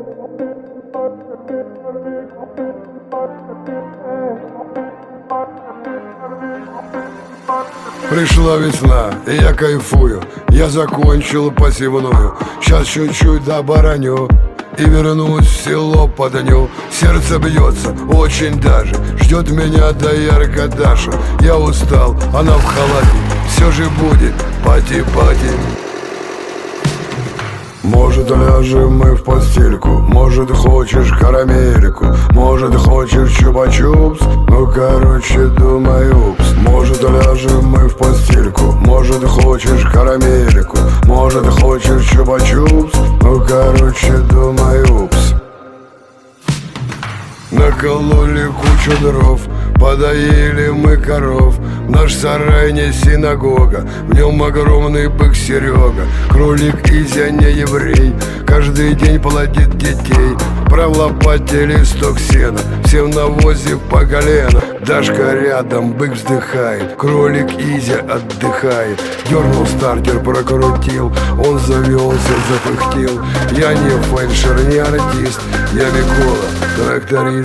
Пришла весна, и я кайфую. Я закончил посевную. Сейчас чуть-чуть добараню и вернусь в село под дню. Сердце бьется очень даже, ждет меня доярка Даша. Я устал, она в халате, все же будет пати-пати. Может, ляжем мы в постельку, может, хочешь карамельку, может, хочешь чупа-чупс, ну, короче, думаю, упс. Может, ляжем мы в постельку, может, хочешь карамельку, может, хочешь чупа-чупс, ну, короче, думаю, упс. Накололи кучу дров, подоили мы коров. Наш сарай не синагога, в нем огромный бык Серега. Кролик Изя не еврей, каждый день плодит детей. Пролопатили листок сена, все в навозе по колено. Дашка рядом, бык вздыхает, кролик Изя отдыхает. Дернул стартер, прокрутил, он завелся, запыхтел. Я не фельдшер, не артист, я Микола, тракторист.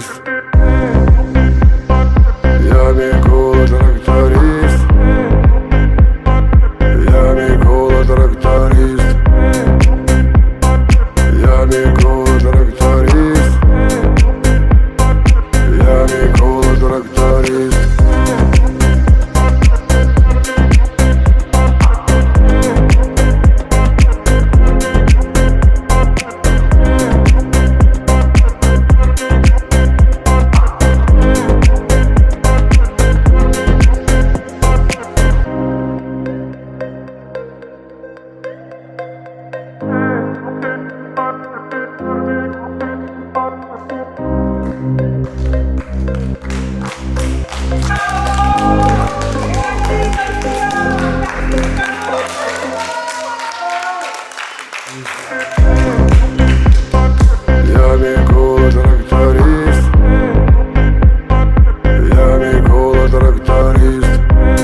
Я Микола, тракторист. Я Микола, тракторист. Я Микола, тракторист. Я Микола, тракторист. Я Микола, тракторист. Я Микола, тракторист.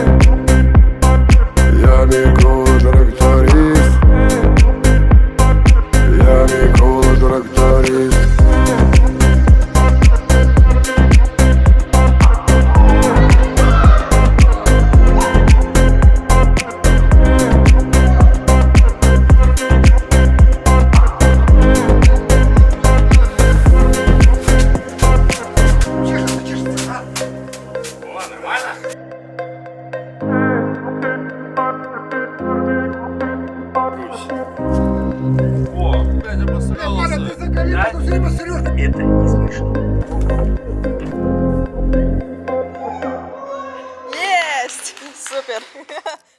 Я Микола, тракторист. Я Микола, тракторист. Это не смешно. Есть! Супер!